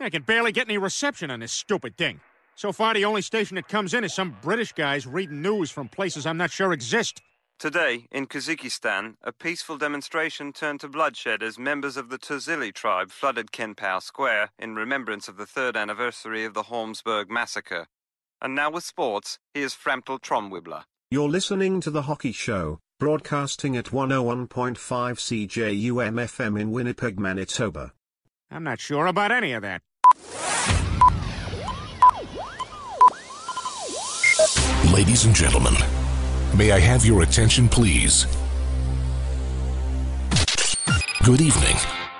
I can barely get any reception on this stupid thing. So far, the only station that comes in is some British guys reading news from places I'm not sure exist. Today, in Kazakhstan, a peaceful demonstration turned to bloodshed as members of the Tuzili tribe flooded Kenpao Square in remembrance of the 3rd anniversary of the Holmesburg massacre. And now with sports, here's Framtel Tromwibbler. You're listening to The Hockey Show, broadcasting at 101.5 CJUM-FM in Winnipeg, Manitoba. I'm not sure about any of that. Ladies and gentlemen, may I have your attention, please? Good evening.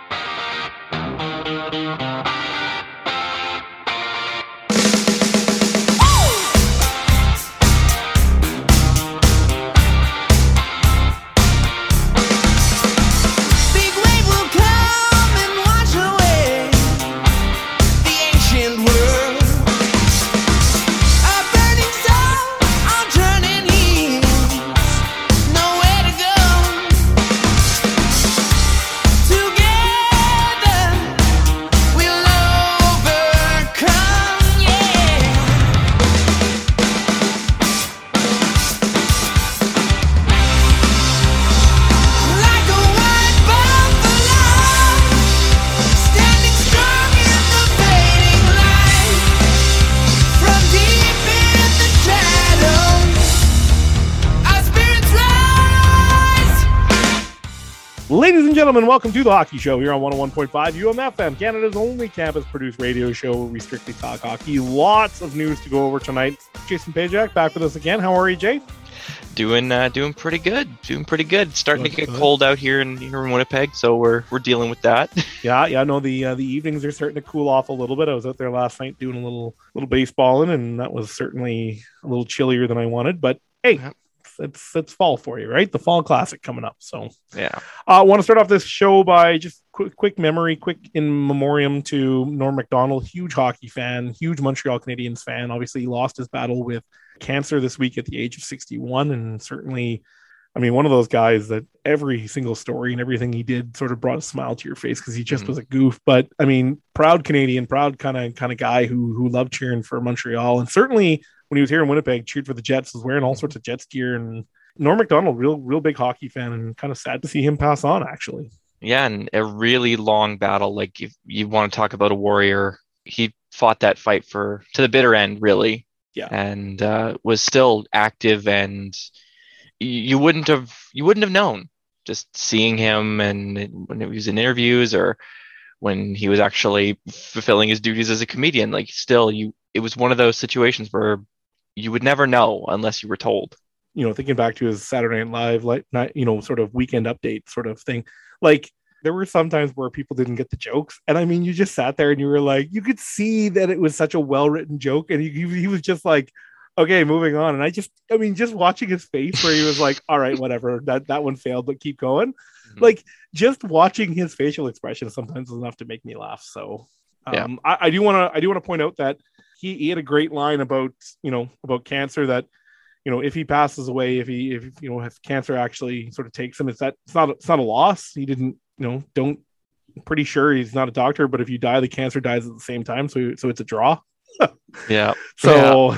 Ladies and gentlemen, welcome to The Hockey Show here on 101.5 UMFM, Canada's only campus-produced radio show where we strictly talk hockey. Lots of news to go over tonight. Jason Pajak back with us again. How are you, Jay? Doing pretty good. It's starting to get cold out here in Winnipeg, so we're dealing with that. Yeah. No, the evenings are starting to cool off a little bit. I was out there last night doing a little baseballing, and that was certainly a little chillier than I wanted. But hey. Yeah. It's fall for you, right? The Fall Classic coming up. So yeah, I want to start off this show by just quick in memoriam to Norm Macdonald, huge hockey fan, huge Montreal Canadiens fan. Obviously, he lost his battle with cancer this week at the age of 61, and certainly, I mean, one of those guys that every single story and everything he did sort of brought a smile to your face because he just was a goof. But I mean, proud Canadian, proud kind of guy who loved cheering for Montreal, and certainly. When he was here in Winnipeg, cheered for the Jets, was wearing all sorts of Jets gear. And Norm Macdonald, real big hockey fan, and kind of sad to see him pass on, actually. Yeah, and a really long battle. Like, if you want to talk about a warrior, he fought that fight to the bitter end, really. Yeah, and was still active, and you wouldn't have known just seeing him, and when he was in interviews or when he was actually fulfilling his duties as a comedian. Like, still, it was one of those situations where you would never know unless you were told. You know, thinking back to his Saturday Night Live, sort of weekend update sort of thing. Like, there were some times where people didn't get the jokes. And I mean, you just sat there and you were like, you could see that it was such a well-written joke. And he was just like, okay, moving on. And just watching his face where he was like, all right, whatever, that one failed, but keep going. Mm-hmm. Like, just watching his facial expression sometimes is enough to make me laugh. So yeah. I do want to point out that he had a great line about cancer, that, if he passes away, if cancer actually sort of takes him, it's not a loss. He didn't, I'm pretty sure he's not a doctor, but if you die, the cancer dies at the same time. So it's a draw. Yeah. So,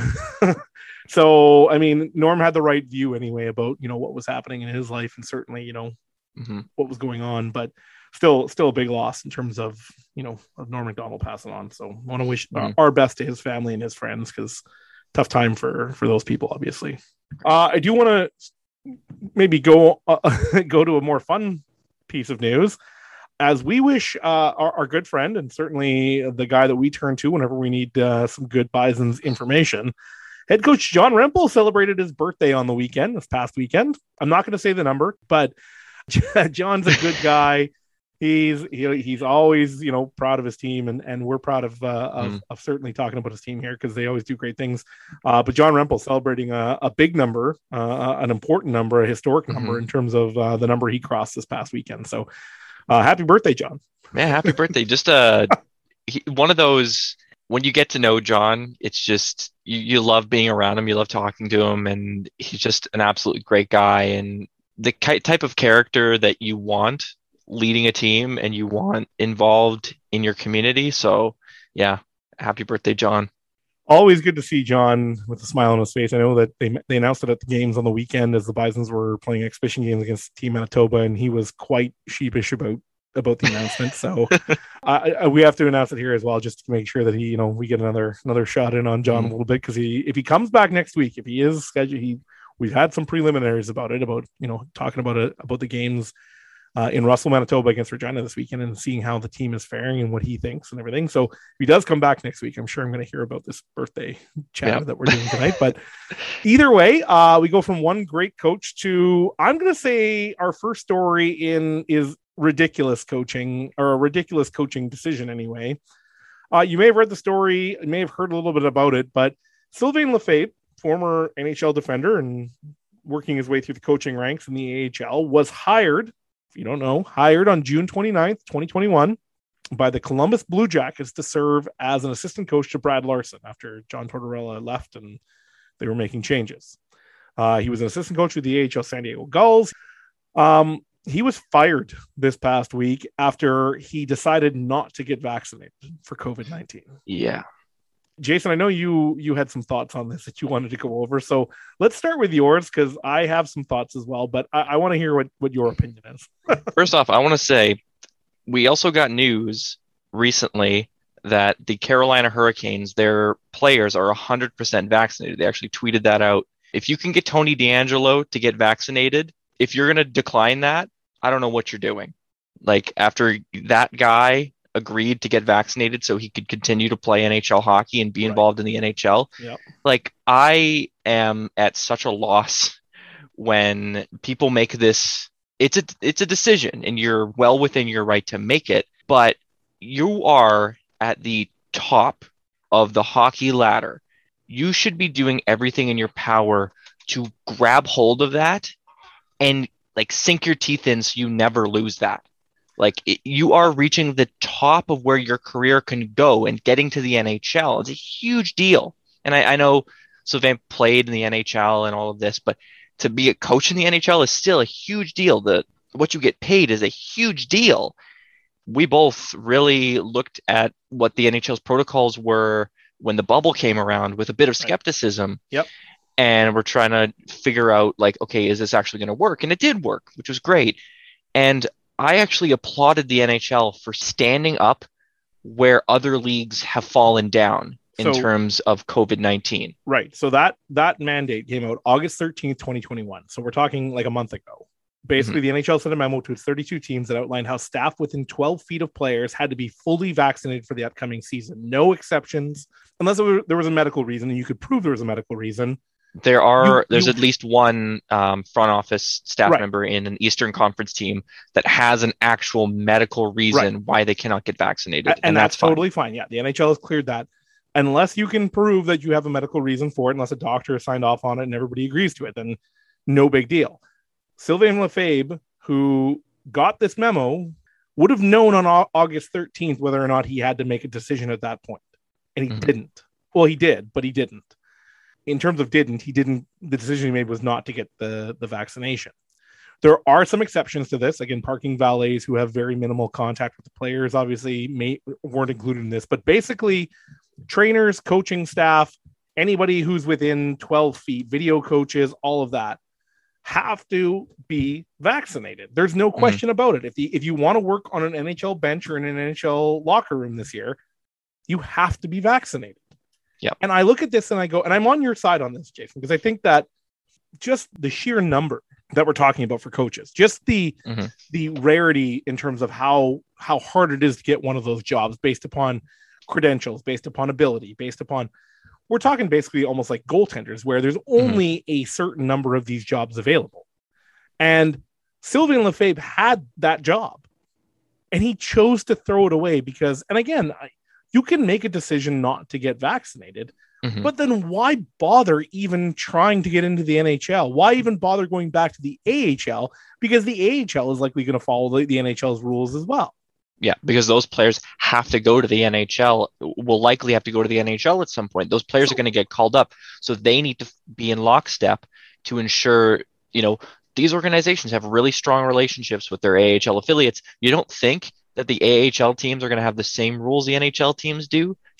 so, I mean, Norm had the right view anyway about, what was happening in his life, and certainly, what was going on, but still a big loss in terms of Norm Macdonald passing on. So I want to wish our best to his family and his friends, because tough time for those people, obviously. I do want to maybe go to a more fun piece of news, as we wish our good friend, and certainly the guy that we turn to whenever we need some good Bison's information, head coach John Rempel celebrated his birthday on the weekend, this past weekend. I'm not going to say the number, but John's a good guy. He's always proud of his team, and we're proud of certainly talking about his team here, because they always do great things. But John Rempel celebrating a big number, an important number, a historic number in terms of the number he crossed this past weekend. So happy birthday, John! Man, happy birthday! Just one of those, when you get to know John, it's just you love being around him, you love talking to him, and he's just an absolutely great guy, and the type of character that you want leading a team and you want involved in your community. So Yeah. Happy birthday, John. Always good to see John with a smile on his face. I know that they announced it at the games on the weekend as the Bisons were playing exhibition games against Team Manitoba, and he was quite sheepish about the announcement. So we have to announce it here as well, just to make sure that he, we get another shot in on John a little bit, because if he comes back next week, if he is scheduled, we've had some preliminaries about talking about the games in Russell, Manitoba against Regina this weekend, and seeing how the team is faring and what he thinks and everything. So if he does come back next week, I'm sure I'm going to hear about this birthday chat that we're doing tonight. But either way, we go from one great coach to, I'm going to say, our first story is ridiculous coaching, or a ridiculous coaching decision anyway. You may have read the story, you may have heard a little bit about it, but Sylvain Lefebvre, former NHL defender and working his way through the coaching ranks in the AHL, was hired on June 29th, 2021 by the Columbus Blue Jackets to serve as an assistant coach to Brad Larson after John Tortorella left and they were making changes. He was an assistant coach with the AHL San Diego Gulls. He was fired this past week after he decided not to get vaccinated for COVID-19. Yeah. Jason, I know you had some thoughts on this that you wanted to go over. So let's start with yours, because I have some thoughts as well, but I want to hear what your opinion is. First off, I want to say we also got news recently that the Carolina Hurricanes, their players are 100% vaccinated. They actually tweeted that out. If you can get Tony DeAngelo to get vaccinated, if you're going to decline that, I don't know what you're doing. Like, after that guy agreed to get vaccinated so he could continue to play NHL hockey and be involved in the NHL. Yep. Like, I am at such a loss when people make this. It's a decision, and you're well within your right to make it, but you are at the top of the hockey ladder. You should be doing everything in your power to grab hold of that and sink your teeth in so you never lose that. You are reaching the top of where your career can go, and getting to the NHL is a huge deal. And I know Sylvain played in the NHL and all of this, but to be a coach in the NHL is still a huge deal. What you get paid is a huge deal. We both really looked at what the NHL's protocols were when the bubble came around with a bit of skepticism. Yep. And we're trying to figure out, okay, is this actually going to work? And it did work, which was great. And I actually applauded the NHL for standing up where other leagues have fallen down in terms of COVID-19. Right. So that mandate came out August 13th, 2021. So we're talking a month ago. Basically, the NHL sent a memo to its 32 teams that outlined how staff within 12 feet of players had to be fully vaccinated for the upcoming season. No exceptions, unless there was a medical reason, and you could prove there was a medical reason. There's at least one front office staff member in an Eastern Conference team that has an actual medical reason why they cannot get vaccinated. And that's totally fine. Yeah, the NHL has cleared that. Unless you can prove that you have a medical reason for it, unless a doctor has signed off on it and everybody agrees to it, then no big deal. Sylvain Lefebvre, who got this memo, would have known on August 13th whether or not he had to make a decision at that point. And he didn't. Well, he did, but he didn't. In terms of the decision he made was not to get the vaccination. There are some exceptions to this. Again, parking valets who have very minimal contact with the players obviously weren't included in this. But basically, trainers, coaching staff, anybody who's within 12 feet, video coaches, all of that, have to be vaccinated. There's no question about it. If you want to work on an NHL bench or in an NHL locker room this year, you have to be vaccinated. Yeah. And I look at this and I go, and I'm on your side on this, Jason, because I think that just the sheer number that we're talking about for coaches, just the rarity in terms of how hard it is to get one of those jobs based upon credentials, based upon ability, based upon, we're talking basically almost like goaltenders where there's only a certain number of these jobs available. And Sylvain Lefebvre had that job and he chose to throw it away because, and again, you can make a decision not to get vaccinated, but then why bother even trying to get into the NHL? Why even bother going back to the AHL? Because the AHL is likely going to follow the NHL's rules as well. Yeah, because those players have to go to the NHL, will likely have to go to the NHL at some point. Those players are going to get called up. So they need to be in lockstep to ensure, these organizations have really strong relationships with their AHL affiliates. You don't think that the AHL teams are going to have the same rules the NHL teams do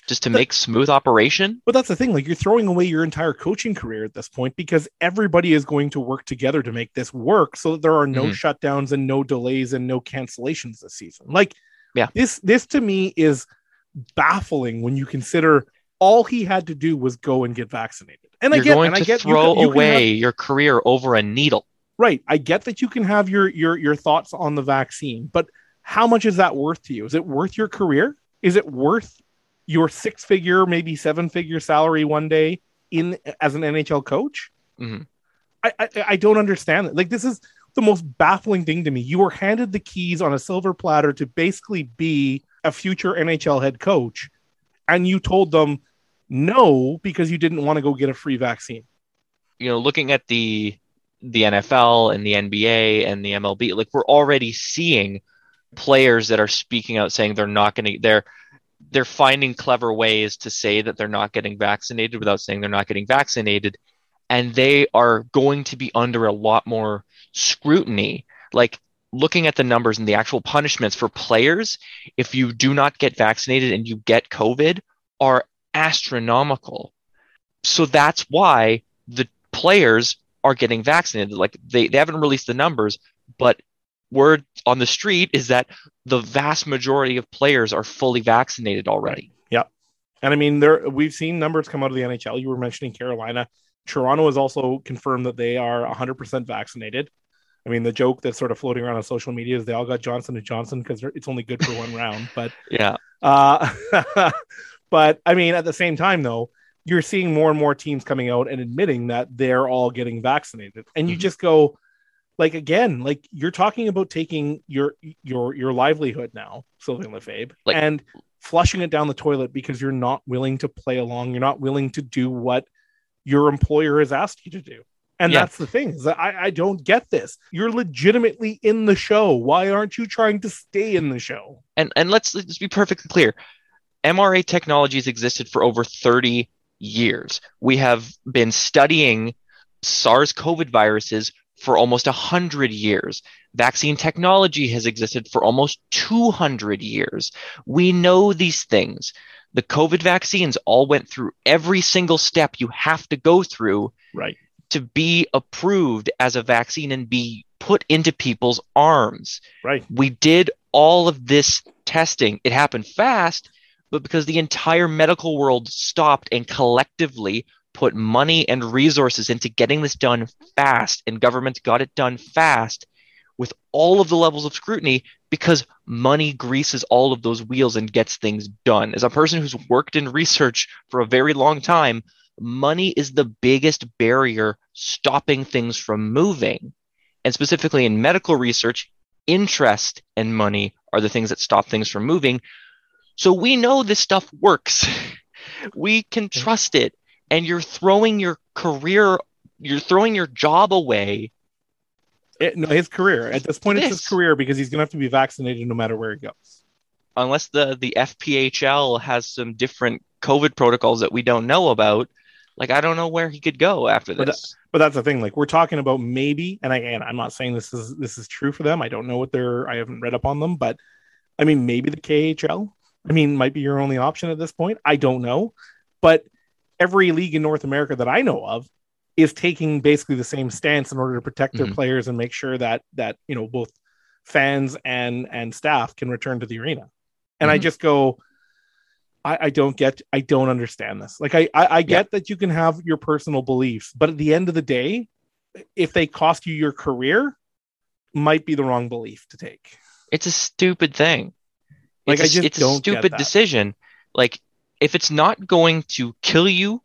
just to make smooth operation. But that's the thing. Like, you're throwing away your entire coaching career at this point, because everybody is going to work together to make this work so that there are no shutdowns and no delays and no cancellations this season. Like, this to me is baffling when you consider all he had to do was go and get vaccinated. And you're going to throw away your career over a needle. Right. I get that you can have your thoughts on the vaccine, but how much is that worth to you? Is it worth your career? Is it worth your 6-figure, maybe 7-figure salary one day as an NHL coach? Mm-hmm. I don't understand it. Like, this is the most baffling thing to me. You were handed the keys on a silver platter to basically be a future NHL head coach, and you told them no because you didn't want to go get a free vaccine. You know, looking at the NFL and the NBA and the MLB, like, we're already seeing players that are speaking out saying they're not going to, they're finding clever ways to say that they're not getting vaccinated without saying they're not getting vaccinated. And they are going to be under a lot more scrutiny. Like, looking at the numbers and the actual punishments for players, if you do not get vaccinated and you get COVID, are astronomical. So that's why the players are getting vaccinated. Like, they haven't released the numbers, but word on the street is that the vast majority of players are fully vaccinated already. Yeah. And I mean, we've seen numbers come out of the NHL. You were mentioning Carolina. Toronto has also confirmed that they are 100% vaccinated. I mean, the joke that's sort of floating around on social media is they all got Johnson & Johnson because it's only good for one round. But yeah. But I mean, at the same time, though, you're seeing more and more teams coming out and admitting that they're all getting vaccinated. And you just go, like, again, like, you're talking about taking your livelihood now, Sylvain Lefebvre, and flushing it down the toilet because you're not willing to play along. You're not willing to do what your employer has asked you to do. And that's the thing, is that I don't get this. You're legitimately in the show. Why aren't you trying to stay in the show? And let's be perfectly clear. mRNA technology has existed for over 30 years. We have been studying SARS-CoV viruses for almost 100 years. Vaccine technology has existed for almost 200 years. We know these things. The COVID vaccines all went through every single step you have to go through to be approved as a vaccine and be put into people's arms. Right. We did all of this testing. It happened fast, but because the entire medical world stopped and collectively put money and resources into getting this done fast, and governments got it done fast with all of the levels of scrutiny, because money greases all of those wheels and gets things done. As a person who's worked in research for a very long time, money is the biggest barrier stopping things from moving. And specifically in medical research, interest and money are the things that stop things from moving. So we know this stuff works. We can trust it. And you're throwing your career, you're throwing your job away. No, his career. At this point, it's his career, because he's going to have to be vaccinated no matter where he goes. Unless the FPHL has some different COVID protocols that we don't know about. Like, I don't know where he could go after this. But that's the thing. Like, we're talking about maybe, and again, I'm not saying this is true for them. I don't know I haven't read up on them, but I mean, maybe the KHL, might be your only option at this point. I don't know. But every league in North America that I know of is taking basically the same stance in order to protect their players and make sure that both fans and staff can return to the arena. And I just go, I don't understand this. Like, I get that you can have your personal beliefs, but at the end of the day, if they cost you your career, might be the wrong belief to take. It's a stupid thing. Like, it's a stupid decision. Like, if it's not going to kill you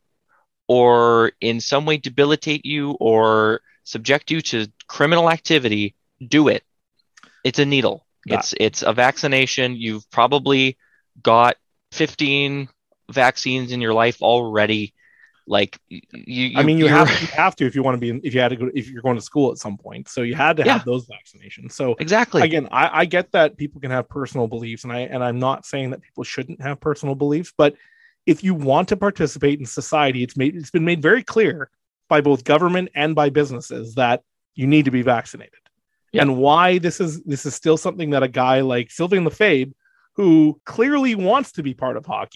or in some way debilitate you or subject you to criminal activity, do it. It's a needle. It's a vaccination. You've probably got 15 vaccines in your life already. Like, you have to if you want to be if you're going to school at some point. So you had to have those vaccinations. So exactly. Again, I get that people can have personal beliefs, and I'm not saying that people shouldn't have personal beliefs, but if you want to participate in society, it's been made very clear by both government and by businesses that you need to be vaccinated. Yeah. And why this is still something that a guy like Sylvain Lefebvre, who clearly wants to be part of hockey,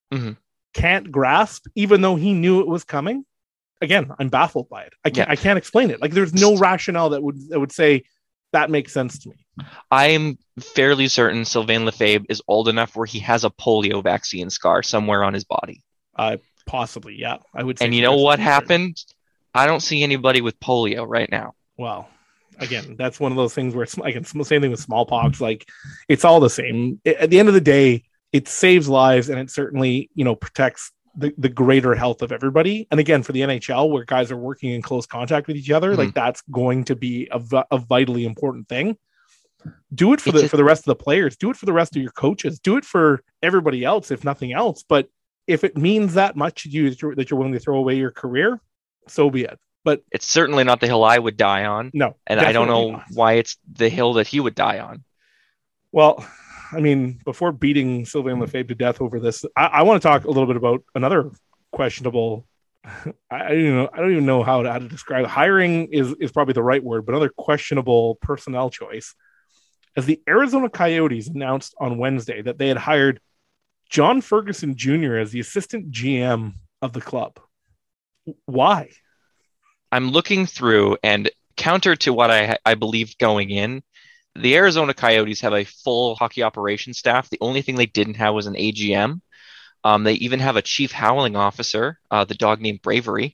can't grasp, even though he knew it was coming. Again, I'm baffled by it. I can't explain it. Like, there's no rationale that would say that makes sense to me. I'm fairly certain Sylvain Lefebvre is old enough where he has a polio vaccine scar somewhere on his body. Possibly, yeah. I would say. And you know what happened? I don't see anybody with polio right now. Well, again, that's one of those things where it's like the same thing with smallpox. Like, it's all the same. At the end of the day, it saves lives, and it certainly, protects the greater health of everybody. And again, for the NHL, where guys are working in close contact with each other, like, that's going to be a vitally important thing. Do it for the rest of the players. Do it for the rest of your coaches. Do it for everybody else, if nothing else. But if it means that much to you that you're willing to throw away your career, so be it. But it's certainly not the hill I would die on. No, and I don't know why it's the hill that he would die on. Well, I mean, before beating Sylvain Lefebvre to death over this, I want to talk a little bit about another questionable. I don't even know how to describe it. Hiring is probably the right word, but another questionable personnel choice. As the Arizona Coyotes announced on Wednesday that they had hired John Ferguson Jr. as the assistant GM of the club. Why? I'm looking through, and counter to what I believed going in, the Arizona Coyotes have a full hockey operations staff. The only thing they didn't have was an AGM. They even have a chief howling officer, the dog named Bravery,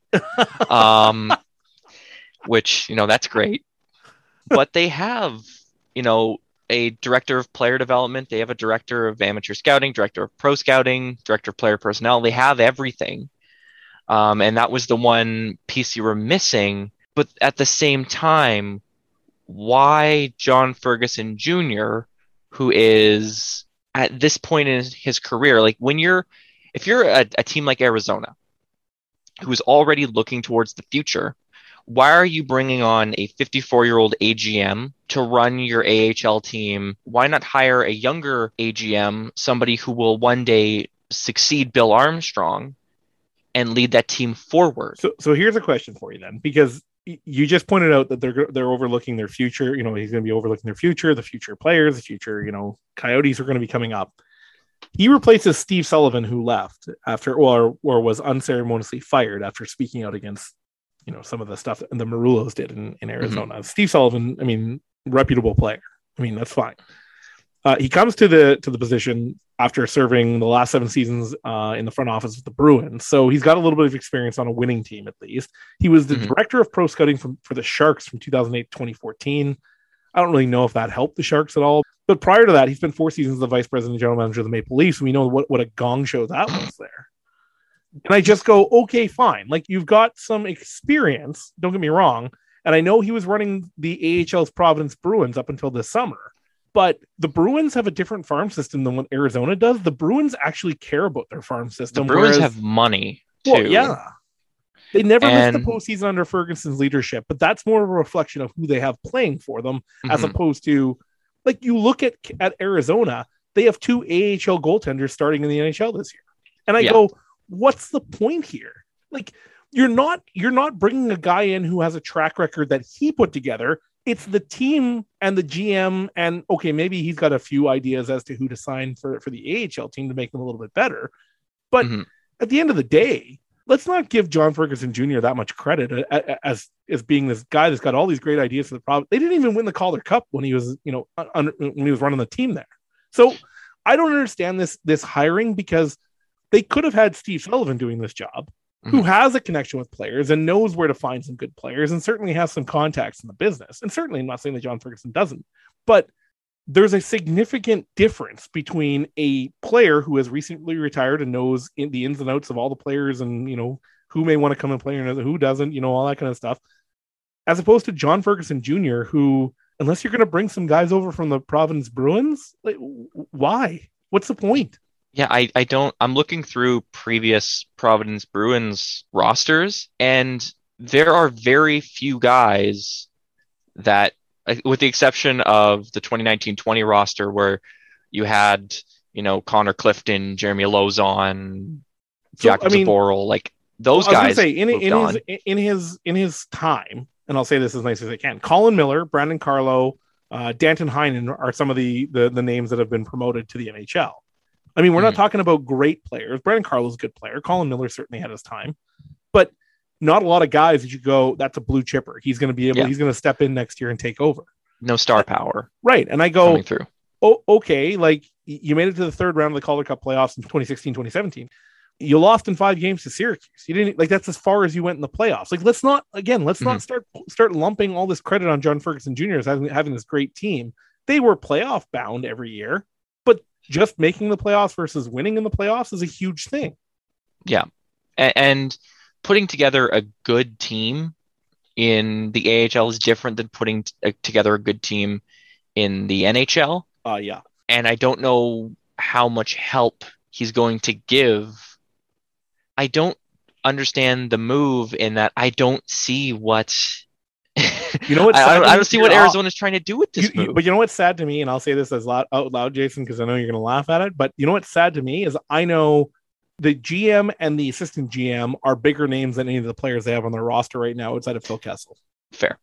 which, that's great. But they have, a director of player development. They have a director of amateur scouting, director of pro scouting, director of player personnel. They have everything. And that was the one piece you were missing. But at the same time, why John Ferguson Jr., who is at this point in his career, like if you're a team like Arizona, who's already looking towards the future, why are you bringing on a 54-year-old AGM to run your AHL team? Why not hire a younger AGM, somebody who will one day succeed Bill Armstrong and lead that team forward? So here's a question for you then, because you just pointed out that they're overlooking their future. He's going to be overlooking their future, the future players, the future, Coyotes are going to be coming up. He replaces Steve Sullivan, who left after or was unceremoniously fired after speaking out against some of the stuff that the Maroulos did in Arizona. Steve Sullivan, reputable player. That's fine. He comes to the position after serving the last 7 seasons in the front office with the Bruins. So he's got a little bit of experience on a winning team, at least. He was the director of pro scouting for the Sharks from 2008 to 2014. I don't really know if that helped the Sharks at all. But prior to that, he spent 4 seasons as the vice president and general manager of the Maple Leafs. And we know what a gong show that was there. And I just go, okay, fine. Like, you've got some experience. Don't get me wrong. And I know he was running the AHL's Providence Bruins up until this summer. But the Bruins have a different farm system than what Arizona does. The Bruins actually care about their farm system. The Bruins have money, too. Well, yeah. They never missed the postseason under Ferguson's leadership, but that's more of a reflection of who they have playing for them, as opposed to, like, you look at Arizona, they have 2 AHL goaltenders starting in the NHL this year. And I go, what's the point here? Like, you're not bringing a guy in who has a track record that he put together. It's the team and the GM, and okay, maybe he's got a few ideas as to who to sign for the AHL team to make them a little bit better. But at the end of the day, let's not give John Ferguson Jr. that much credit as being this guy that's got all these great ideas for the problem. They didn't even win the Calder Cup when he was, when he was running the team there. So I don't understand this hiring, because they could have had Steve Sullivan doing this job, who has a connection with players and knows where to find some good players and certainly has some contacts in the business. And certainly I'm not saying that John Ferguson doesn't, but there's a significant difference between a player who has recently retired and knows the ins and outs of all the players and, who may want to come and play and who doesn't, all that kind of stuff, as opposed to John Ferguson Jr., who, unless you're going to bring some guys over from the Providence Bruins, like, why? What's the point? Yeah, I'm looking through previous Providence Bruins rosters, and there are very few guys that, with the exception of the 2019-20 roster where you had, Connor Clifton, Jeremy Lauzon, Jack Zaboral, like those guys. I was going to say, in his time, and I'll say this as nice as I can, Colin Miller, Brandon Carlo, Danton Heinen are some of the names that have been promoted to the NHL. I mean, we're not talking about great players. Brandon Carlo's a good player. Colin Miller certainly had his time, but not a lot of guys that you go, that's a blue chipper. He's going to be able, he's going to step in next year and take over. No star power. Right. And I go, coming through. Oh, okay. Like you made it to the third round of the Calder Cup playoffs in 2016, 2017. You lost in 5 games to Syracuse. You didn't like, that's as far as you went in the playoffs. Like, let's not start lumping all this credit on John Ferguson Jr. as having this great team. They were playoff bound every year, but just making the playoffs versus winning in the playoffs is a huge thing. Yeah. And putting together a good team in the AHL is different than putting together a good team in the NHL. Yeah. And I don't know how much help he's going to give. I don't understand the move in that I don't see what you know what I don't see what Arizona's trying to do with this move. But you know what's sad to me, and I'll say this out loud, Jason, because I know you're going to laugh at it. But you know what's sad to me is I know the GM and the assistant GM are bigger names than any of the players they have on their roster right now outside of Phil Kessel. Fair.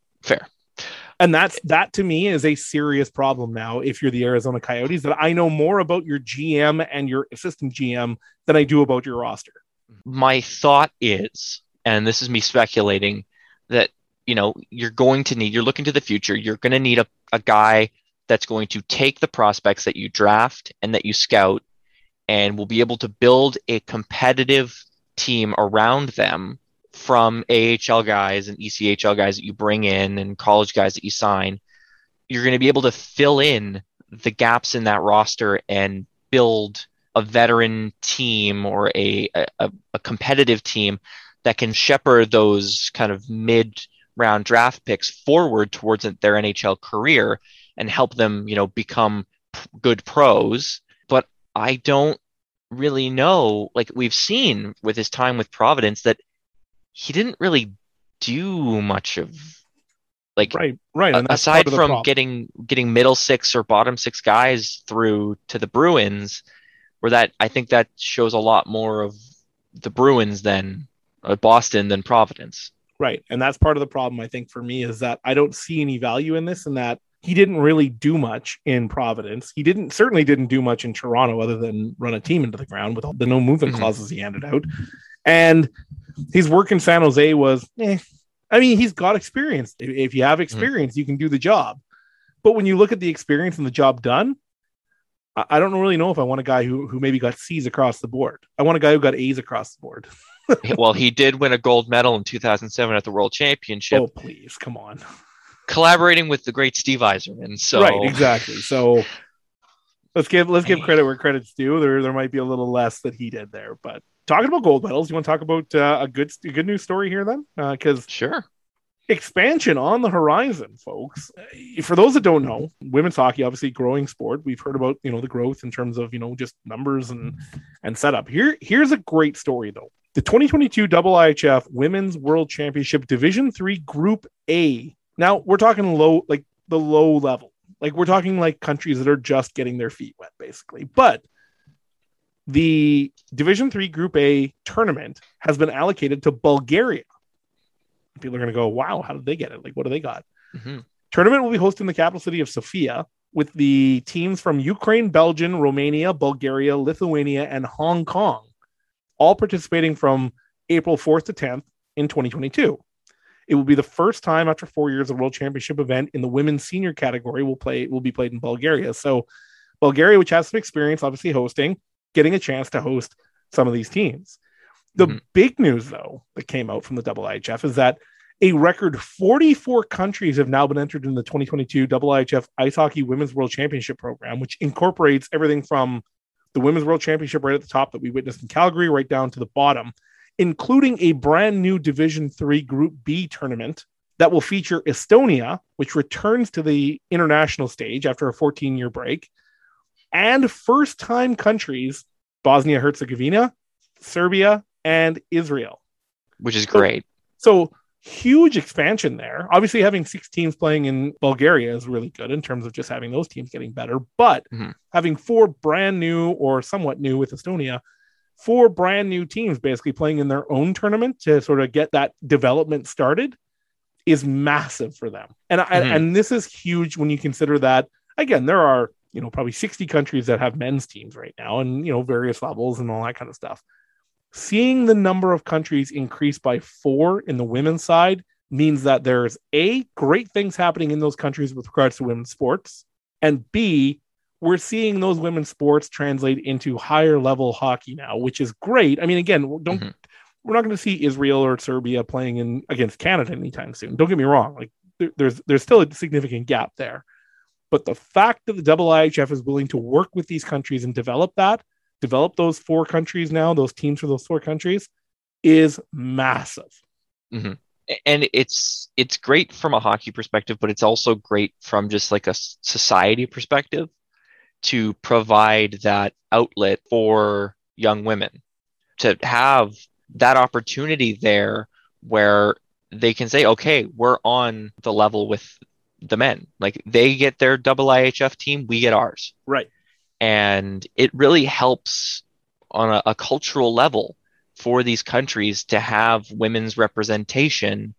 And that to me is a serious problem now. If you're the Arizona Coyotes, that I know more about your GM and your assistant GM than I do about your roster. My thought is, and this is me speculating, that you're looking to the future. You're going to need a guy that's going to take the prospects that you draft and that you scout and will be able to build a competitive team around them from AHL guys and ECHL guys that you bring in and college guys that you sign. You're going to be able to fill in the gaps in that roster and build a veteran team or a competitive team that can shepherd those kind of mid-round draft picks forward towards their NHL career and help them, become good pros. But I don't really know, like we've seen with his time with Providence, that he didn't really do much of right. And aside from getting middle 6 or bottom 6 guys through to the Bruins, where I think that shows a lot more of the Bruins than Boston than Providence. Right. And that's part of the problem, I think, for me, is that I don't see any value in this, and that he didn't really do much in Providence. He certainly didn't do much in Toronto other than run a team into the ground with all the no movement clauses he handed out. And his work in San Jose was, I mean, he's got experience. If you have experience, you can do the job. But when you look at the experience and the job done, I don't really know if I want a guy who maybe got C's across the board. I want a guy who got A's across the board. Well, he did win a gold medal in 2007 at the World Championship. Oh, please, come on. Collaborating with the great Steve Yzerman. So right, exactly. So let's give credit where credit's due. There might be a little less that he did there. But talking about gold medals, you want to talk about a good news story here then? Because sure. Expansion on the horizon, folks. For those that don't know, women's hockey, obviously growing sport. We've heard about, the growth in terms of, just numbers and setup. Here's a great story though. The 2022 IIHF Women's World Championship Division III Group A. Now we're talking low, like the low level. Like we're talking like countries that are just getting their feet wet, basically. But the Division III Group A tournament has been allocated to Bulgaria. People are going to go, wow, how did they get it? Like, what do they got? Tournament will be hosted in the capital city of Sofia with the teams from Ukraine, Belgium, Romania, Bulgaria, Lithuania, and Hong Kong, all participating from April 4th to 10th in 2022. It will be the first time after 4 years a World Championship event in the women's senior category will be played in Bulgaria. So Bulgaria, which has some experience, obviously hosting, getting a chance to host some of these teams. The big news, though, that came out from the IIHF is that a record 44 countries have now been entered in the 2022 IIHF Ice Hockey Women's World Championship program, which incorporates everything from the Women's World Championship right at the top that we witnessed in Calgary right down to the bottom, including a brand new Division III Group B tournament that will feature Estonia, which returns to the international stage after a 14-year break, and first-time countries, Bosnia-Herzegovina, Serbia, and Israel. Which is great. So huge expansion there. Obviously, having 6 teams playing in Bulgaria is really good in terms of just having those teams getting better. But having 4 brand new or somewhat new with Estonia, 4 brand new teams basically playing in their own tournament to sort of get that development started is massive for them. And this is huge when you consider that, again, there are probably 60 countries that have men's teams right now, and various levels and all that kind of stuff. Seeing the number of countries increase by 4 in the women's side means that there's great things happening in those countries with regards to women's sports, and B, we're seeing those women's sports translate into higher level hockey now, which is great. I mean, again, we're not going to see Israel or Serbia playing against Canada anytime soon. Don't get me wrong. Like there's still a significant gap there. But the fact that the IIHF is willing to work with these countries and develop those 4 countries now, those teams for those 4 countries, is massive. Mm-hmm. And it's great from a hockey perspective, but it's also great from just like a society perspective to provide that outlet for young women to have that opportunity there where they can say, okay, we're on the level with the men. Like they get their IIHF team, we get ours. Right. And it really helps on a cultural level for these countries to have women's representation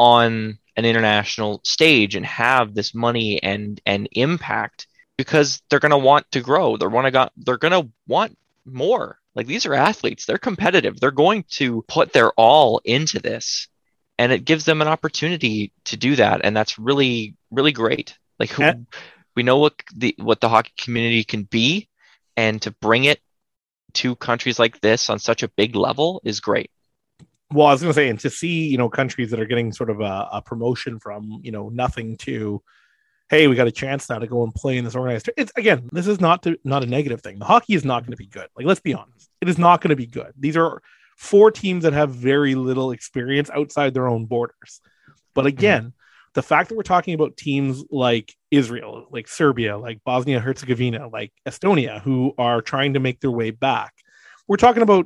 on an international stage and have this money and impact, because they're going to want to grow. They're going to want more. Like these are athletes. They're competitive. They're going to put their all into this, and it gives them an opportunity to do that. And that's really, really great. Like we know what the hockey community can be, and to bring it to countries like this on such a big level is great. Well, I was going to say, and to see, countries that are getting sort of a promotion from, nothing to, hey, we got a chance now to go and play in this organized. This is not a negative thing. The hockey is not going to be good. Like, let's be honest. It is not going to be good. These are 4 teams that have very little experience outside their own borders. But again, the fact that we're talking about teams like Israel, like Serbia, like Bosnia-Herzegovina, like Estonia, who are trying to make their way back, we're talking about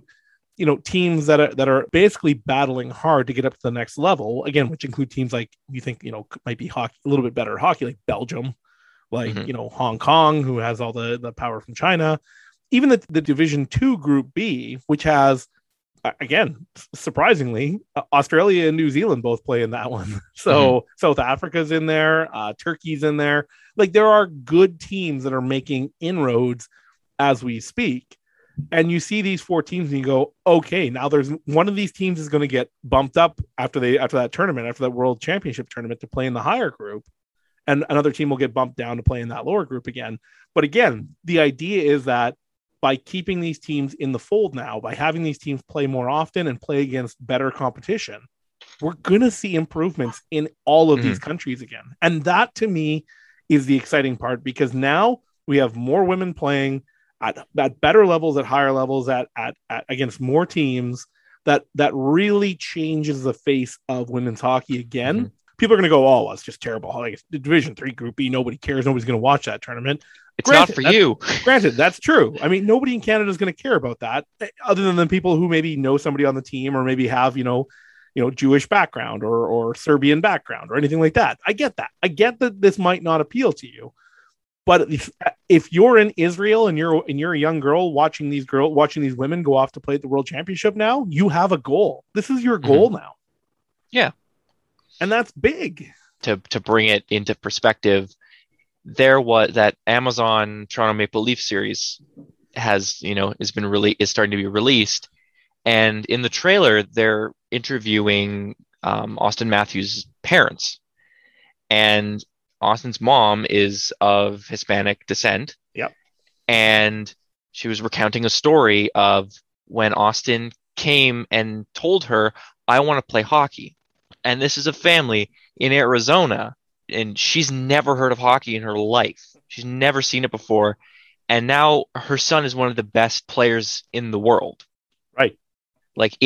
teams that are basically battling hard to get up to the next level, again, which include teams like you think might be hockey, a little bit better hockey, like Belgium, like Hong Kong, who has all the power from China, even the Division 2 Group B, which has, again, surprisingly, Australia and New Zealand both play in that one. So South Africa's in there, Turkey's in there. Like there are good teams that are making inroads as we speak. And you see these 4 teams and you go, okay, now there's one of these teams is going to get bumped up after that tournament, after that World Championship tournament, to play in the higher group. And another team will get bumped down to play in that lower group again. But again, the idea is that by keeping these teams in the fold now, by having these teams play more often and play against better competition, we're going to see improvements in all of these countries again. And that to me is the exciting part, because now we have more women playing at better levels, at higher levels, at against more teams. That really changes the face of women's hockey again. People are going to go, oh, well, it's just terrible. Like, it's the Division 3 Group B, nobody cares. Nobody's going to watch that tournament. It's not for you. Granted, that's true. I mean, nobody in Canada is going to care about that, other than the people who maybe know somebody on the team, or maybe have Jewish background or Serbian background or anything like that. I get that. I get that this might not appeal to you. But if you're in Israel and you're a young girl watching these women go off to play at the World Championship now, you have a goal. This is your goal now. Yeah. And that's big. To bring it into perspective, there was that Amazon Toronto Maple Leaf series is starting to be released, and in the trailer they're interviewing Austin Matthews' parents, and Austin's mom is of Hispanic descent. Yep. And she was recounting a story of when Austin came and told her, I want to play hockey. And this is a family in Arizona, and she's never heard of hockey in her life. She's never seen it before. And now her son is one of the best players in the world. Right. Like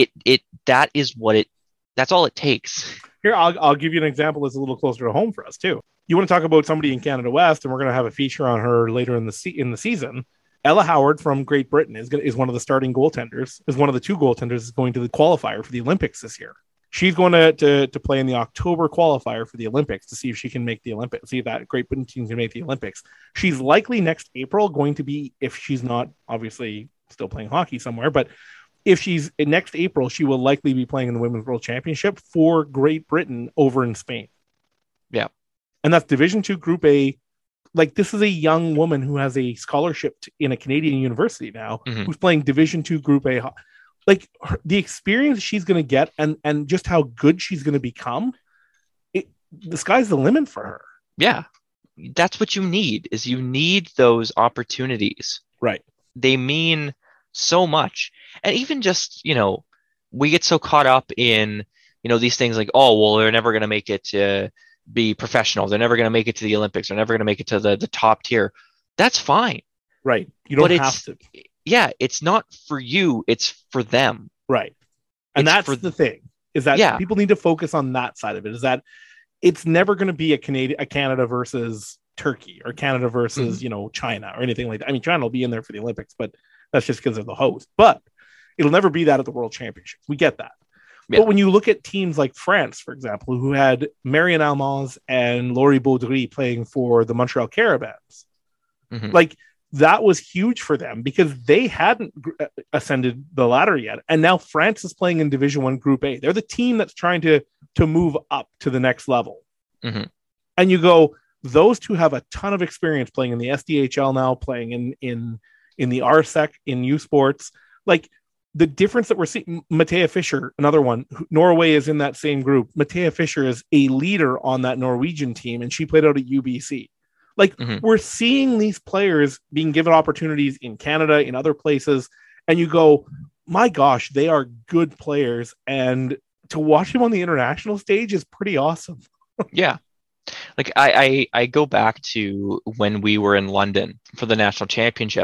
that's all it takes. Here, I'll give you an example that's a little closer to home for us too. You want to talk about somebody in Canada West, and we're going to have a feature on her later in the season. Ella Howard from Great Britain is one of the starting goaltenders, is one of the 2 goaltenders going to the qualifier for the Olympics this year. She's going to play in the October qualifier for the Olympics to see if she can make the Olympics, see if that Great Britain team can make the Olympics. She's likely next April going to be, if she's not obviously still playing hockey somewhere, but if she's in next April, she will likely be playing in the Women's World Championship for Great Britain over in Spain. Yeah. And that's Division 2 Group A like this is a young woman who has a scholarship in a Canadian university now, who's playing Division II Group A. Like the experience she's going to get and just how good she's going to become, the sky's the limit for her. Yeah. That's what you need, is you need those opportunities. Right. They mean so much. And even just, we get so caught up in, these things like, oh, well, they're never going to make it to be professional. They're never going to make it to the Olympics. They're never going to make it to the top tier. That's fine. Right. You don't have to. Yeah. It's not for you. It's for them. Right. And that's the thing, is that people need to focus on that side of it, is that it's never going to be a Canada versus Turkey or Canada versus, China or anything like that. I mean, China will be in there for the Olympics, but that's just because they're the host. But it'll never be that at the World Championships. We get that. Yeah. But when you look at teams like France, for example, who had Marion Almaz and Laurie Baudry playing for the Montreal Carabins, like that was huge for them because they hadn't ascended the ladder yet. And now France is playing in Division I Group A. They're the team that's trying to move up to the next level. And you go, those two have a ton of experience playing in the SDHL now, playing in the RSEC, in U Sports. Like the difference that we're seeing, Mathea Fischer, another one, Norway is in that same group. Mathea Fischer is a leader on that Norwegian team, and she played out at UBC. Like we're seeing these players being given opportunities in Canada, in other places, and you go, my gosh, they are good players, and to watch them on the international stage is pretty awesome. Yeah. Like I go back to when we were in London for the national championship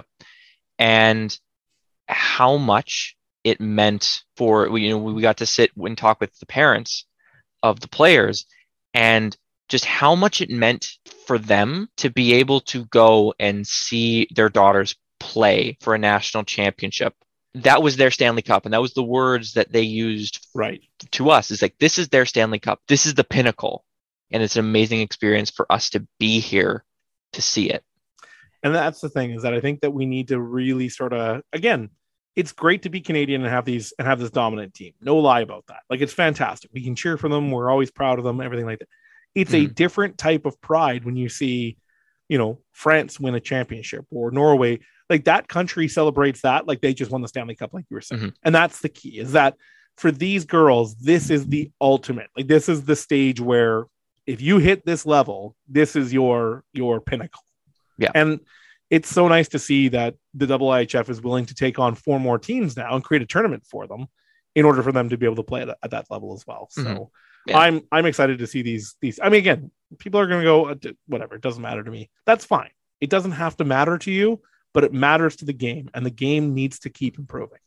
and how much it meant for, we got to sit and talk with the parents of the players and just how much it meant for them to be able to go and see their daughters play for a national championship. That was their Stanley Cup. And that was the words that they used to us. It's like, this is their Stanley Cup. This is the pinnacle. And it's an amazing experience for us to be here to see it. And that's the thing, is that I think that we need to really sort of, again, it's great to be Canadian and have this dominant team. No lie about that. Like, it's fantastic. We can cheer for them. We're always proud of them, everything like that. It's a different type of pride when you see, France win a championship or Norway. Like, that country celebrates that like they just won the Stanley Cup, like you were saying. And that's the key, is that for these girls, this is the ultimate. Like, this is the stage where if you hit this level, this is your pinnacle. Yeah. And it's so nice to see that the IIHF is willing to take on 4 more teams now and create a tournament for them in order for them to be able to play at that level as well. So I'm excited to see these. I mean, again, people are going to go, whatever, it doesn't matter to me. That's fine. It doesn't have to matter to you, but it matters to the game, and the game needs to keep improving.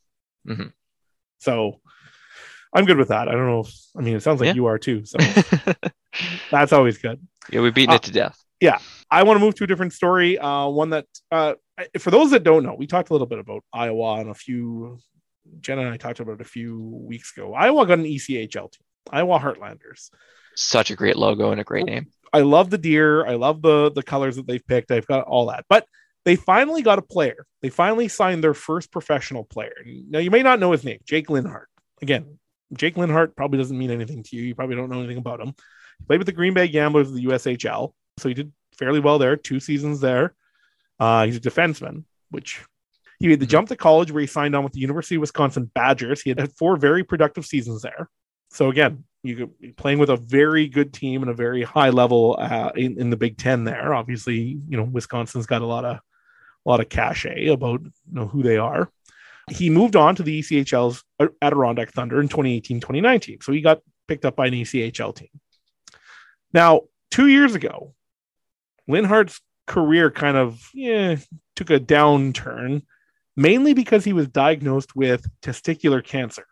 So I'm good with that. I don't know. It sounds like you are too. So that's always good. Yeah, we've beaten it to death. Yeah. I want to move to a different story. One that, for those that don't know, we talked a little bit about Iowa and Jen and I talked about it a few weeks ago. Iowa got an ECHL team, Iowa Heartlanders. Such a great logo and a great name. I love the deer. I love the colors that they've picked. I've got all that, but they finally got a player. They finally signed their first professional player. Now, you may not know his name, Jake Linhart. Again, Jake Linhart probably doesn't mean anything to you. You probably don't know anything about him. He played with the Green Bay Gamblers of the USHL. So he did fairly well there, 2 seasons there. He's a defenseman, which he made the jump to college where he signed on with the University of Wisconsin Badgers. He had 4 very productive seasons there. So again, you could be playing with a very good team and a very high level in the Big Ten there. Obviously, Wisconsin's got a lot of cachet about who they are. He moved on to the ECHL's Adirondack Thunder in 2018-2019. So he got picked up by an ECHL team. Now, 2 years ago, Linhart's career kind of took a downturn, mainly because he was diagnosed with testicular cancer.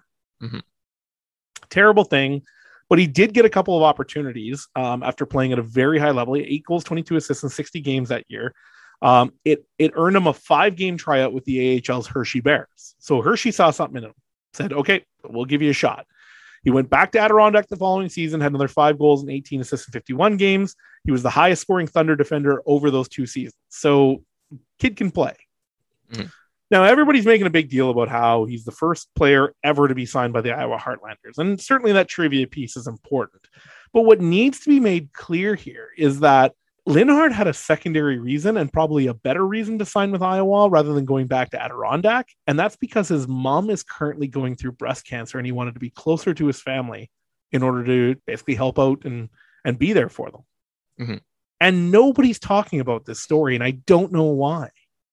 Terrible thing, but he did get a couple of opportunities after playing at a very high level. 8 goals, 22 assists in 60 games that year. It earned him a 5-game tryout with the AHL's Hershey Bears. So Hershey saw something in him, said, okay, we'll give you a shot. He went back to Adirondack the following season, had another 5 goals and 18 assists in 51 games. He was the highest scoring Thunder defender over those 2 seasons. So kid can play. Now, everybody's making a big deal about how he's the first player ever to be signed by the Iowa Heartlanders. And certainly that trivia piece is important. But what needs to be made clear here is that Linhart had a secondary reason, and probably a better reason, to sign with Iowa rather than going back to Adirondack. And that's because his mom is currently going through breast cancer, and he wanted to be closer to his family in order to basically help out and be there for them. Mm-hmm. And nobody's talking about this story, and I don't know why.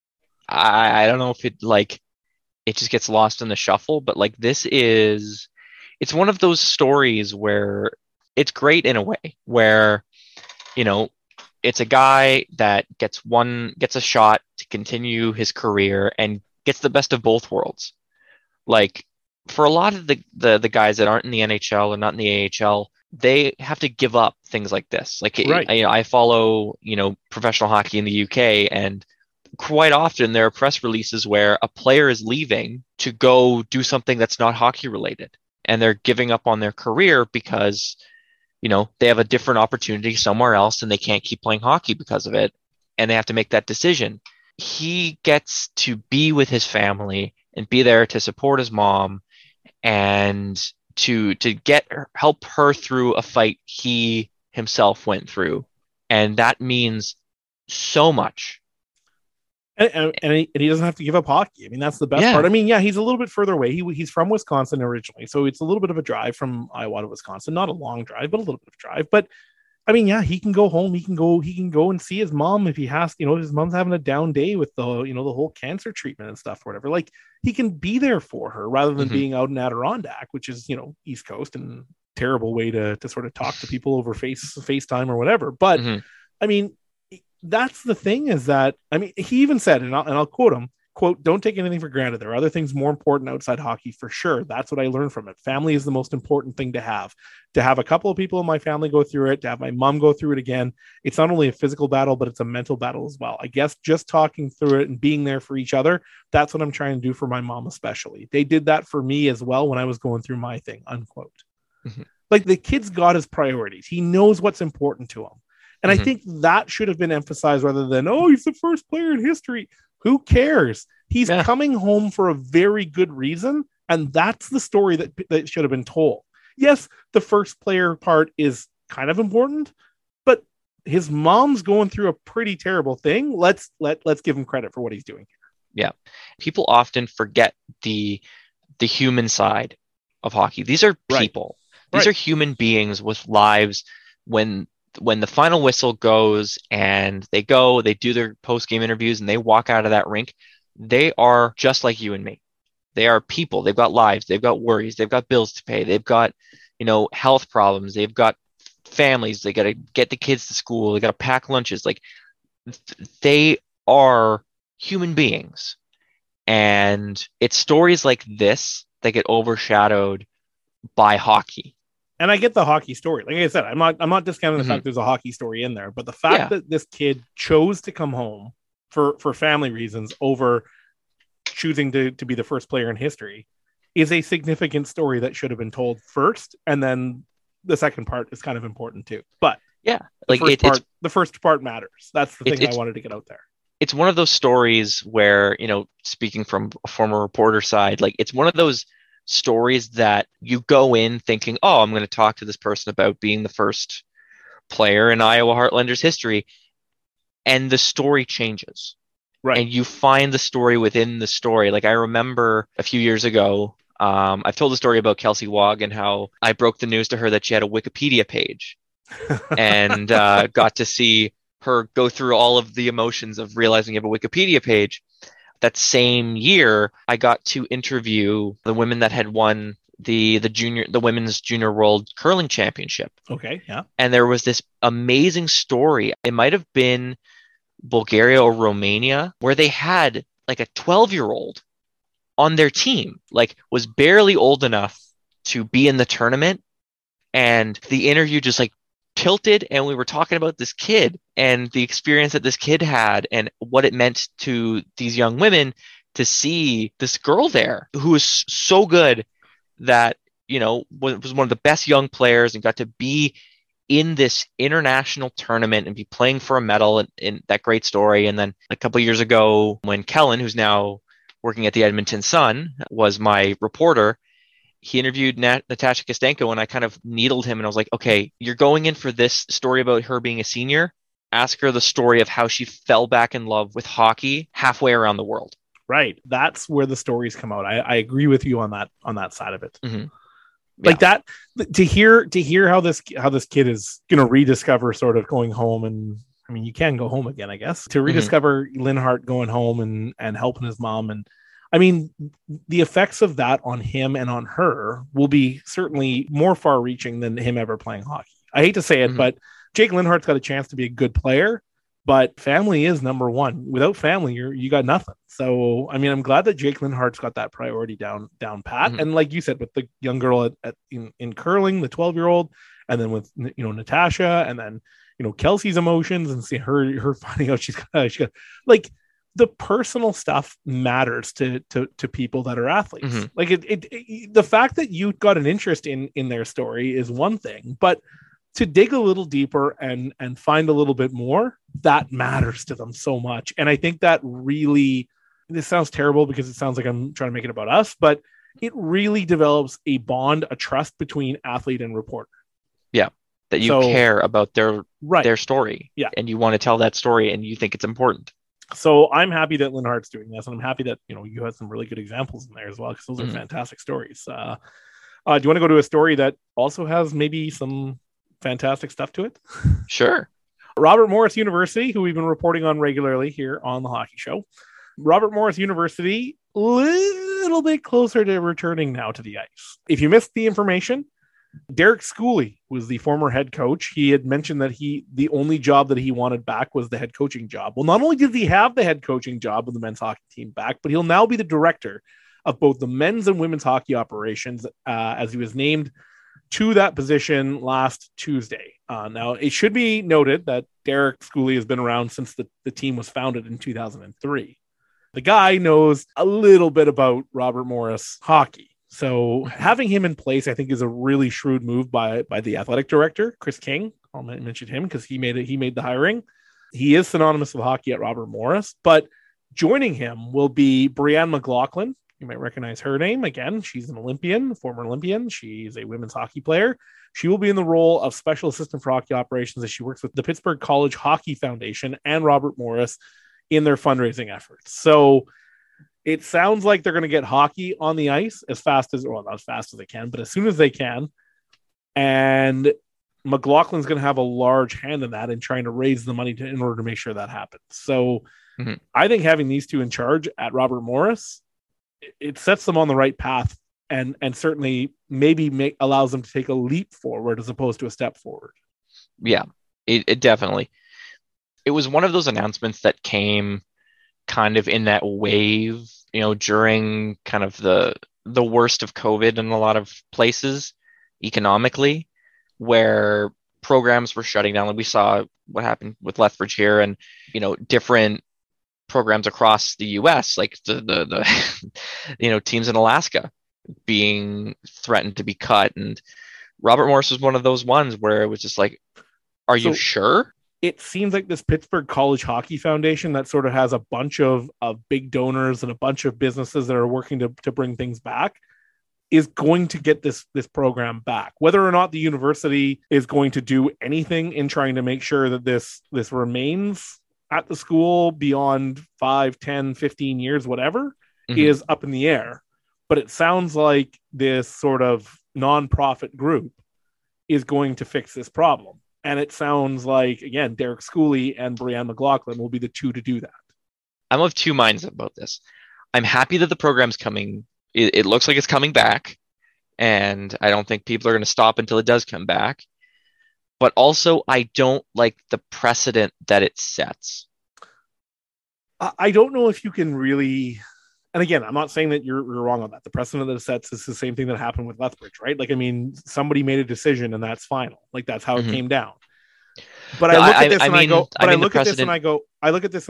I don't know if it just gets lost in the shuffle, but like it's one of those stories where it's great in a way where, you know, it's a guy that gets a shot to continue his career and gets the best of both worlds. Like for a lot of the guys that aren't in the NHL or not in the AHL, they have to give up things like this. Like right. I follow, you know, professional hockey in the UK, and quite often there are press releases where a player is leaving to go do something that's not hockey related, and they're giving up on their career because, you know, they have a different opportunity somewhere else and they can't keep playing hockey because of it, and they have to make that decision. He gets to be with his family and be there to support his mom and to help her through a fight he himself went through. And that means so much. And he doesn't have to give up hockey. I mean, that's the best part. I mean, yeah, he's a little bit further away. He's from Wisconsin originally, so it's a little bit of a drive from Iowa to Wisconsin. Not a long drive, but a little bit of a drive. But I mean, yeah, he can go home. He can go and see his mom if he has. You know, his mom's having a down day with the whole cancer treatment and stuff or whatever. Like, he can be there for her rather than being out in Adirondack, which is, you know, East Coast, and terrible way to sort of talk to people over FaceTime or whatever. But I mean, that's the thing, is that, I mean, he even said, and I'll quote him, quote, "Don't take anything for granted. There are other things more important outside hockey for sure. That's what I learned from it. Family is the most important thing to have. To have a couple of people in my family go through it, to have my mom go through it again, it's not only a physical battle, but it's a mental battle as well. I guess just talking through it and being there for each other, that's what I'm trying to do for my mom especially. They did that for me as well when I was going through my thing," unquote. Like, the kid's got his priorities. He knows what's important to him. And I think that should have been emphasized rather than, oh, he's the first player in history. Who cares? He's coming home for a very good reason. And that's the story that should have been told. Yes, the first player part is kind of important, but his mom's going through a pretty terrible thing. Let's give him credit for what he's doing here. Yeah. People often forget the human side of hockey. These are people. Right. These are human beings with lives. When the final whistle goes and they do their post-game interviews and they walk out of that rink, they are just like you and me. They are people. They've got lives. They've got worries. They've got bills to pay. They've got, you know, health problems. They've got families. They got to get the kids to school. They got to pack lunches. Like, they are human beings. And it's stories like this that get overshadowed by hockey. And I get the hockey story. Like I said, I'm not discounting the fact there's a hockey story in there, but the fact that this kid chose to come home for family reasons over choosing to be the first player in history is a significant story that should have been told first. And then the second part is kind of important too. But yeah, the first part matters. That's the thing I wanted to get out there. It's one of those stories where, you know, speaking from a former reporter side, like, it's one of those stories that you go in thinking, oh, I'm going to talk to this person about being the first player in Iowa Heartlanders history, and the story changes. Right. And you find the story within the story. Like, I remember a few years ago, I've told the story about Kelsey Wog and how I broke the news to her that she had a Wikipedia page and got to see her go through all of the emotions of realizing you have a Wikipedia page. That same year, I got to interview the women that had won the women's junior world curling championship. Okay, yeah. And there was this amazing story. It might have been Bulgaria or Romania, where they had like a 12-year-old on their team, like, was barely old enough to be in the tournament. And the interview just like tilted, and we were talking about this kid and the experience that this kid had and what it meant to these young women to see this girl there who was so good that, you know, was one of the best young players and got to be in this international tournament and be playing for a medal in that great story. And then a couple of years ago, when Kellen, who's now working at the Edmonton Sun, was my reporter, he interviewed Natasha Kostenko, and I kind of needled him, and I was like, okay, you're going in for this story about her being a senior ask her the story of how she fell back in love with hockey halfway around the world. Right. That's where the stories come out. I agree with you on that side of it. Mm-hmm. Like that, to hear how this kid is going to rediscover sort of going home, and I mean, you can go home again, I guess, to rediscover Linhart going home and helping his mom. And I mean, the effects of that on him and on her will be certainly more far reaching than him ever playing hockey. I hate to say it, but Jake Linhart's got a chance to be a good player, but family is number one. Without family, you got nothing. So, I mean, I'm glad that Jake Linhart's got that priority down pat. And like you said, with the young girl in curling, the 12-year-old, and then with, Natasha, and then, Kelsey's emotions, and see her finding out she's got like, the personal stuff matters to people that are athletes. Like the fact that you got an interest in their story is one thing, but to dig a little deeper and find a little bit more, that matters to them so much. And I think that really, this sounds terrible because it sounds like I'm trying to make it about us, but it really develops a bond, a trust between athlete and reporter. Yeah. That you care about their story. Yeah. And you want to tell that story and you think it's important. So I'm happy that Linhart's doing this, and I'm happy that, you have some really good examples in there as well, because those are fantastic stories. Do you want to go to a story that also has maybe some fantastic stuff to it? Sure. Robert Morris University, who we've been reporting on regularly here on the Hockey Show. Robert Morris University, a little bit closer to returning now to the ice. If you missed the information, Derek Schooley was the former head coach. He had mentioned that the only job that he wanted back was the head coaching job. Well, not only did he have the head coaching job of the men's hockey team back, but he'll now be the director of both the men's and women's hockey operations, as he was named to that position last Tuesday. Now, it should be noted that Derek Schooley has been around since the team was founded in 2003. The guy knows a little bit about Robert Morris hockey. So having him in place, I think, is a really shrewd move by the athletic director, Chris King. I'll mention him because he made the hiring. He is synonymous with hockey at Robert Morris, but joining him will be Brianne McLaughlin. You might recognize her name. Again, she's an Olympian, former Olympian. She's a women's hockey player. She will be in the role of special assistant for hockey operations as she works with the Pittsburgh College Hockey Foundation and Robert Morris in their fundraising efforts. So it sounds like they're going to get hockey on the ice not as fast as they can, but as soon as they can. And McLaughlin's going to have a large hand in that and trying to raise the money in order to make sure that happens. So I think having these two in charge at Robert Morris, it sets them on the right path and certainly maybe allows them to take a leap forward as opposed to a step forward. Yeah, it definitely. It was one of those announcements that came kind of in that wave, during kind of the worst of COVID in a lot of places economically, where programs were shutting down. Like we saw what happened with Lethbridge here, and different programs across the U.S., like the teams in Alaska being threatened to be cut, and Robert Morris was one of those ones where it was just like, are you sure? It seems like this Pittsburgh College Hockey Foundation that sort of has a bunch of big donors and a bunch of businesses that are working to bring things back is going to get this program back. Whether or not the university is going to do anything in trying to make sure that this remains at the school beyond 5, 10, 15 years, whatever, is up in the air. But it sounds like this sort of nonprofit group is going to fix this problem. And it sounds like, again, Derek Schooley and Brianne McLaughlin will be the two to do that. I'm of two minds about this. I'm happy that the program's coming. It looks like it's coming back. And I don't think people are going to stop until it does come back. But also, I don't like the precedent that it sets. I don't know if you can really... And again, I'm not saying that you're wrong on that. The precedent that it sets is the same thing that happened with Lethbridge, right? Like, I mean, somebody made a decision and that's final. Like, that's how it came down. But I look at this and I go, I look at this and I go, I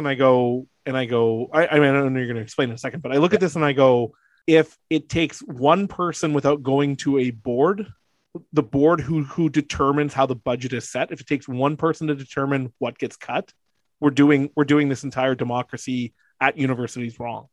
mean, I don't know you're going to explain in a second, but I look at this and I go, if it takes one person without going to a board, the board who determines how the budget is set, if it takes one person to determine what gets cut, we're doing this entire democracy at universities wrong.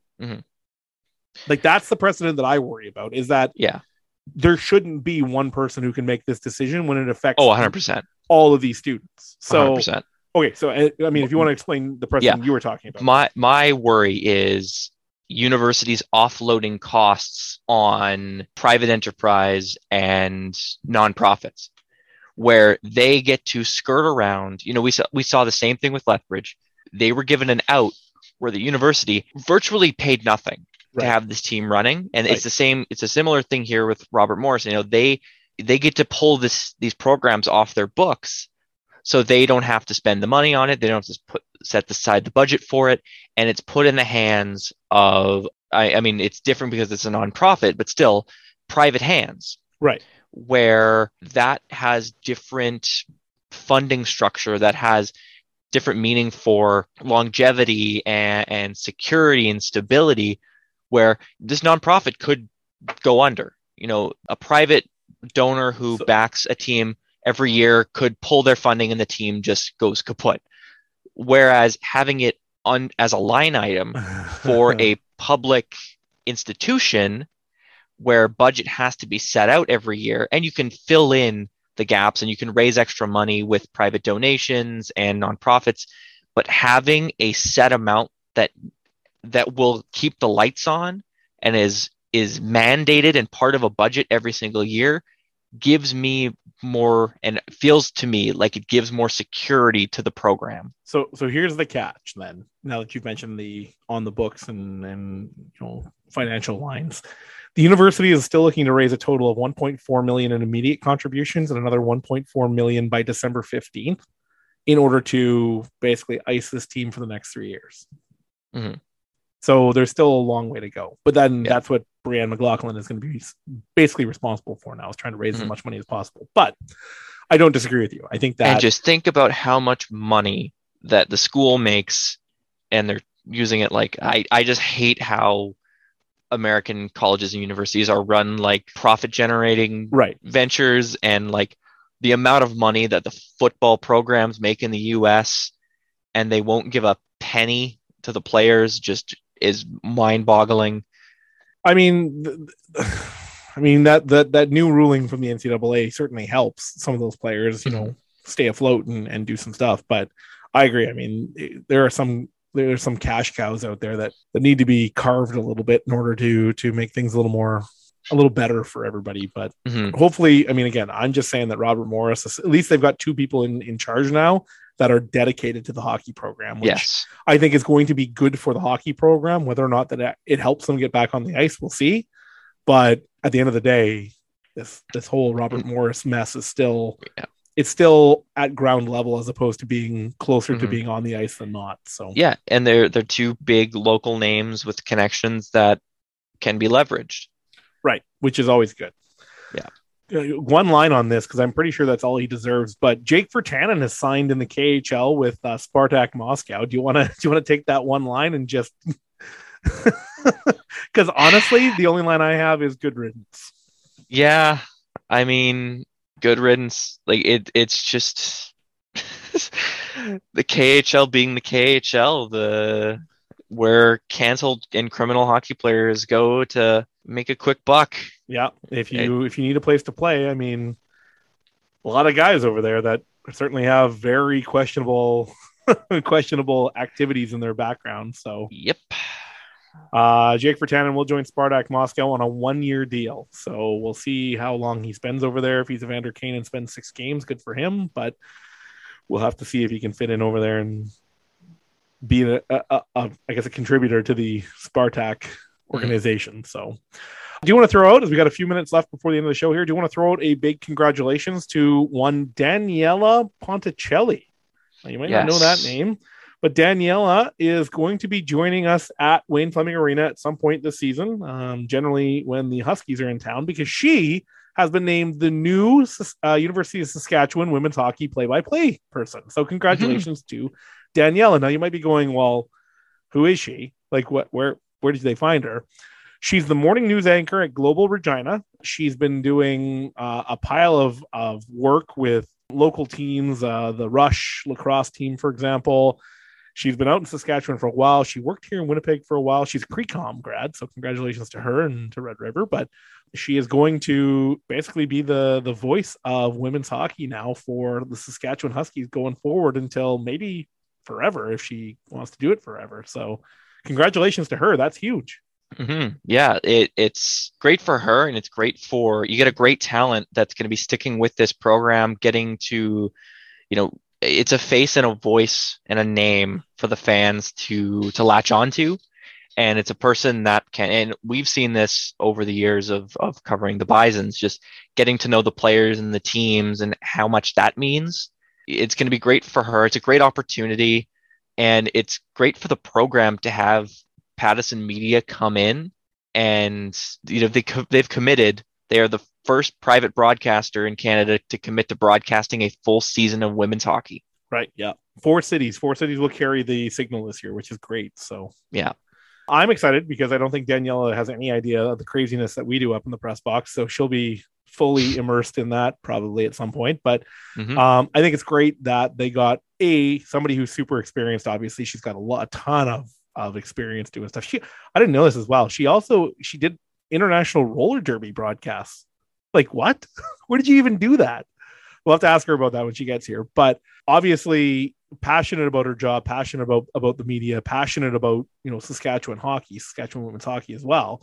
Like, that's the precedent that I worry about, is that there shouldn't be one person who can make this decision when it affects 100% all of these students. So 100%. Okay, so I mean, if you want to explain the precedent you were talking about. My worry is universities offloading costs on private enterprise and nonprofits, where they get to skirt around. You know, we saw the same thing with Lethbridge. They were given an out where the university virtually paid nothing to have this team running, and it's the same. It's a similar thing here with Robert Morris. You know, they get to pull these programs off their books, so they don't have to spend the money on it. They don't have to set aside the budget for it, and it's put in the hands of. I mean, it's different because it's a nonprofit, but still private hands. Right. Where that has different funding structure, that has different meaning for longevity and security and stability, where this nonprofit could go under. You know, a private donor who backs a team every year could pull their funding and the team just goes kaput. Whereas having it on as a line item for a public institution where budget has to be set out every year, and you can fill in the gaps and you can raise extra money with private donations and nonprofits, but having a set amount that will keep the lights on and is mandated and part of a budget every single year gives me more, and feels to me like it gives more security to the program. So here's the catch then, now that you've mentioned the on the books and you know, financial lines. The university is still looking to raise a total of 1.4 million in immediate contributions and another 1.4 million by December 15th in order to basically ice this team for the next 3 years. Mm-hmm. So there's still a long way to go. But then that's what Brianne McLaughlin is going to be basically responsible for now, is trying to raise as much money as possible. But I don't disagree with you. I think that... And just think about how much money that the school makes, and they're using it like... I just hate how American colleges and universities are run like profit-generating ventures, and like the amount of money that the football programs make in the U.S., and they won't give a penny to the players just is mind-boggling. I mean, that new ruling from the NCAA certainly helps some of those players, you know, stay afloat and do some stuff. But I agree. I mean, there are some cash cows out there that need to be carved a little bit in order to make things a little better for everybody. But hopefully, I mean, again, I'm just saying that Robert Morris, at least they've got two people in charge now that are dedicated to the hockey program, which I think is going to be good for the hockey program. Whether or not that it helps them get back on the ice, we'll see. But at the end of the day, this whole Robert Morris mess is still it's still at ground level as opposed to being closer to being on the ice than not. So and they're two big local names with connections that can be leveraged, right? Which is always good. Yeah. One line on this, because I'm pretty sure that's all he deserves. But Jake Virtanen has signed in the KHL with Spartak Moscow. Do you want to take that one line and just? Because honestly, the only line I have is good riddance. Yeah, I mean, good riddance. Like it's just the KHL being the KHL, where canceled and criminal hockey players go to make a quick buck. Yeah, if you need a place to play, I mean, a lot of guys over there that certainly have very questionable activities in their background. So yep. Jake Virtanen will join Spartak Moscow on a 1-year deal. So we'll see how long he spends over there. If he's Evander Kane and spends 6 games, good for him. But we'll have to see if he can fit in over there and be I guess a contributor to the Spartak organization. So do you want to throw out, as we got a few minutes left before the end of the show here, do you want to throw out a big congratulations to one Daniela Ponticelli? Now, you might not know that name, but Daniela is going to be joining us at Wayne Fleming Arena at some point this season, generally when the Huskies are in town, because she has been named the new University of Saskatchewan women's hockey play-by-play person. So congratulations to Daniela. Now you might be going, well, who is she? Like, where did they find her? She's the morning news anchor at Global Regina. She's been doing a pile of work with local teams, the Rush lacrosse team, for example. She's been out in Saskatchewan for a while. She worked here in Winnipeg for a while. She's a Crecom grad, so congratulations to her and to Red River. But she is going to basically be the voice of women's hockey now for the Saskatchewan Huskies going forward until maybe forever, if she wants to do it forever. So congratulations to her. That's huge. Mm-hmm. Yeah, it's great for her, and it's great for, you get a great talent that's going to be sticking with this program, getting to, it's a face and a voice and a name for the fans to latch onto. And it's a person that can, and we've seen this over the years of covering the Bisons, just getting to know the players and the teams and how much that means. It's going to be great for her. It's a great opportunity, and it's great for the program to have Pattison Media come in, and they've committed. They are the first private broadcaster in Canada to commit to broadcasting a full season of women's hockey. Right. Yeah. Four cities will carry the signal this year, which is great. So yeah, I'm excited because I don't think Daniela has any idea of the craziness that we do up in the press box. So she'll be fully immersed in that probably at some point. But I think it's great that they got somebody who's super experienced. Obviously, she's got a ton of experience doing stuff. I didn't know this as well. She did international roller derby broadcasts. Like, what? Where did you even do that? We'll have to ask her about that when she gets here. But obviously passionate about her job, passionate about the media, passionate about, Saskatchewan hockey, Saskatchewan women's hockey as well.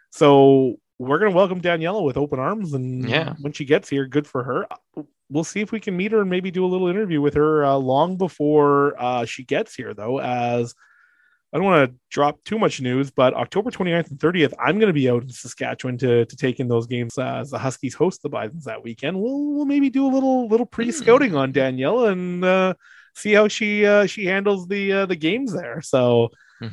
So we're going to welcome Daniela with open arms. And when she gets here, good for her. We'll see if we can meet her and maybe do a little interview with her long before she gets here, though, as I don't want to drop too much news, but October 29th and 30th, I'm going to be out in Saskatchewan to take in those games as the Huskies host the Bisons that weekend. We'll maybe do a little pre-scouting on Daniela and see how she handles the games there. So,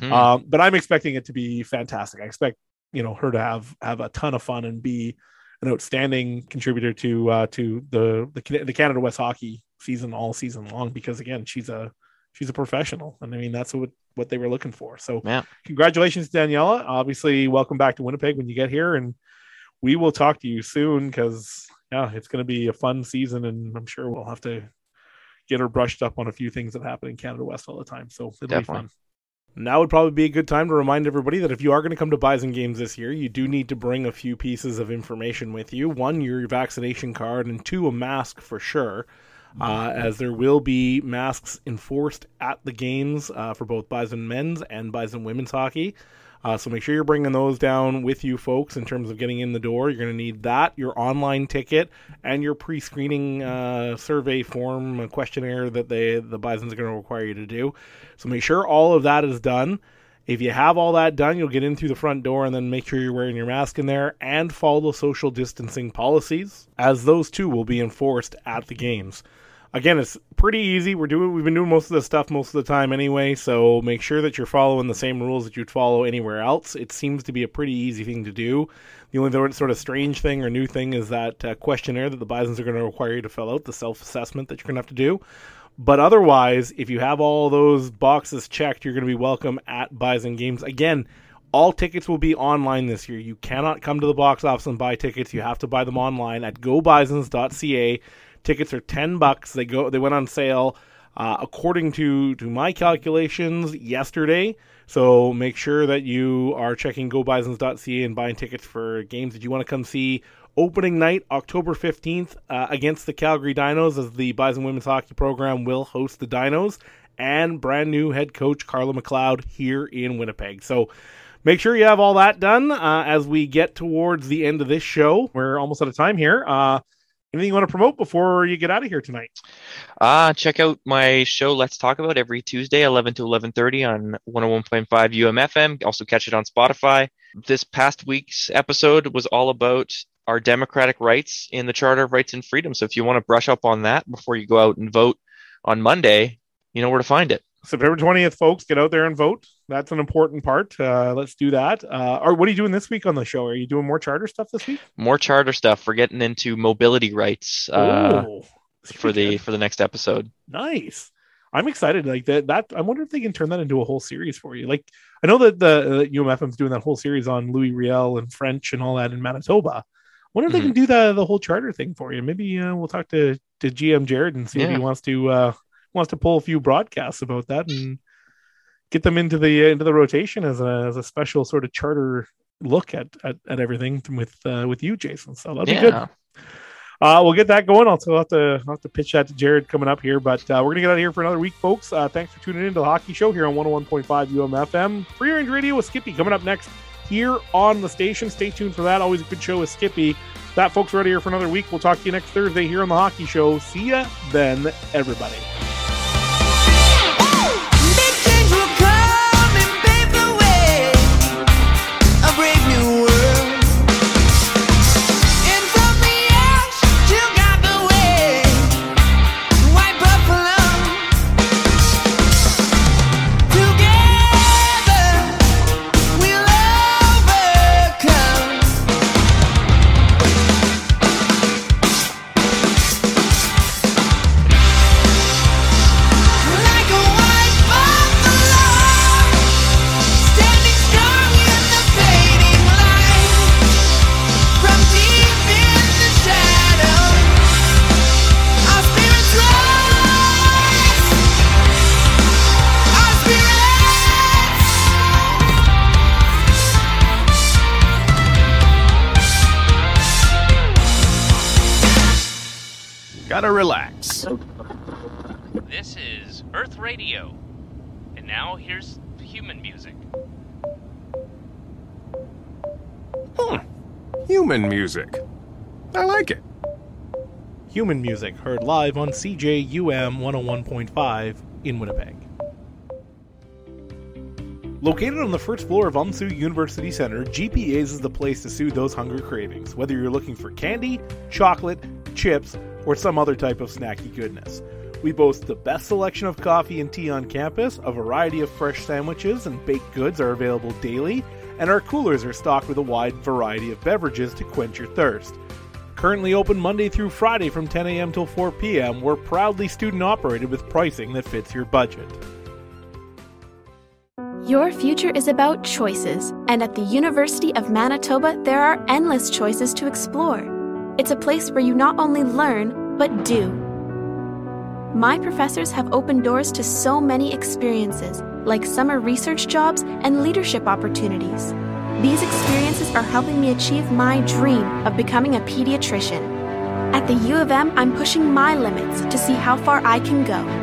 but I'm expecting it to be fantastic. I expect her to have a ton of fun and be an outstanding contributor to the Canada West hockey season all season long, because again, she's a professional, and I mean that's what they were looking for. So congratulations, Daniela. Obviously, welcome back to Winnipeg when you get here, and we will talk to you soon because it's going to be a fun season, and I'm sure we'll have to get her brushed up on a few things that happen in Canada West all the time. So it'll be fun. Now would probably be a good time to remind everybody that if you are going to come to Bison games this year, you do need to bring a few pieces of information with you. 1, your vaccination card, and 2, a mask for sure. As there will be masks enforced at the games for both Bison men's and Bison women's hockey. So make sure you're bringing those down with you, folks, in terms of getting in the door. You're going to need that, your online ticket, and your pre-screening survey form questionnaire that the Bisons are going to require you to do. So make sure all of that is done. If you have all that done, you'll get in through the front door, and then make sure you're wearing your mask in there and follow social distancing policies, as those too will be enforced at the games. Again, it's pretty easy. We've been doing most of this stuff most of the time anyway, so make sure that you're following the same rules that you'd follow anywhere else. It seems to be a pretty easy thing to do. The only sort of strange thing or new thing is that questionnaire that the Bisons are going to require you to fill out, the self-assessment that you're going to have to do. But otherwise, if you have all those boxes checked, you're going to be welcome at Bison games. Again, all tickets will be online this year. You cannot come to the box office and buy tickets. You have to buy them online at gobisons.ca. Tickets are $10. They went on sale according to my calculations yesterday. So make sure that you are checking gobisons.ca and buying tickets for games that you want to come see. Opening night, October 15th, against the Calgary Dinos, as the Bison women's hockey program will host the Dinos, and brand new head coach Carla McLeod here in Winnipeg. So make sure you have all that done as we get towards the end of this show. We're almost out of time here. Anything you want to promote before you get out of here tonight? Check out my show, Let's Talk About, every Tuesday, 11 to 11:30 on 101.5 UMFM. Also catch it on Spotify. This past week's episode was all about our democratic rights in the Charter of Rights and Freedom. So if you want to brush up on that before you go out and vote on Monday, you know where to find it. September 20th, folks, get out there and vote. That's an important part. Let's do that. Or what are you doing this week on the show? Are you doing more charter stuff this week? More charter stuff. We're getting into mobility rights for the next episode. Nice. I'm excited. Like that. I wonder if they can turn that into a whole series for you. Like, I know that the UMFM's doing that whole series on Louis Riel and French and all that in Manitoba. I wonder if they can do the whole charter thing for you. Maybe we'll talk to GM Jared and see if he wants to pull a few broadcasts about that and get them into the rotation as a special sort of charter look at everything with you, Jason. So that'll be good. We'll get that going. I'll have to pitch that to Jared coming up here, but we're gonna get out of here for another week, folks. Thanks for tuning in to the Hockey Show here on 101.5 UMFM. Free Range Radio with Skippy coming up next here on the station. Stay tuned for that. Always a good show with Skippy. That, folks, we're out of here for another week. We'll talk to you next Thursday here on the Hockey Show. See ya then, everybody. Gotta relax. This is Earth Radio. And now here's human music. Human music. I like it. Human music heard live on CJUM 101.5 in Winnipeg. Located on the first floor of UMSU University Center, GPA's is the place to soothe those hunger cravings, whether you're looking for candy, chocolate, chips, or some other type of snacky goodness. We boast the best selection of coffee and tea on campus, a variety of fresh sandwiches and baked goods are available daily, and our coolers are stocked with a wide variety of beverages to quench your thirst. Currently open Monday through Friday from 10 a.m. till 4 p.m., we're proudly student-operated with pricing that fits your budget. Your future is about choices, and at the University of Manitoba, there are endless choices to explore. It's a place where you not only learn, but do. My professors have opened doors to so many experiences, like summer research jobs and leadership opportunities. These experiences are helping me achieve my dream of becoming a pediatrician. At the U of M, I'm pushing my limits to see how far I can go.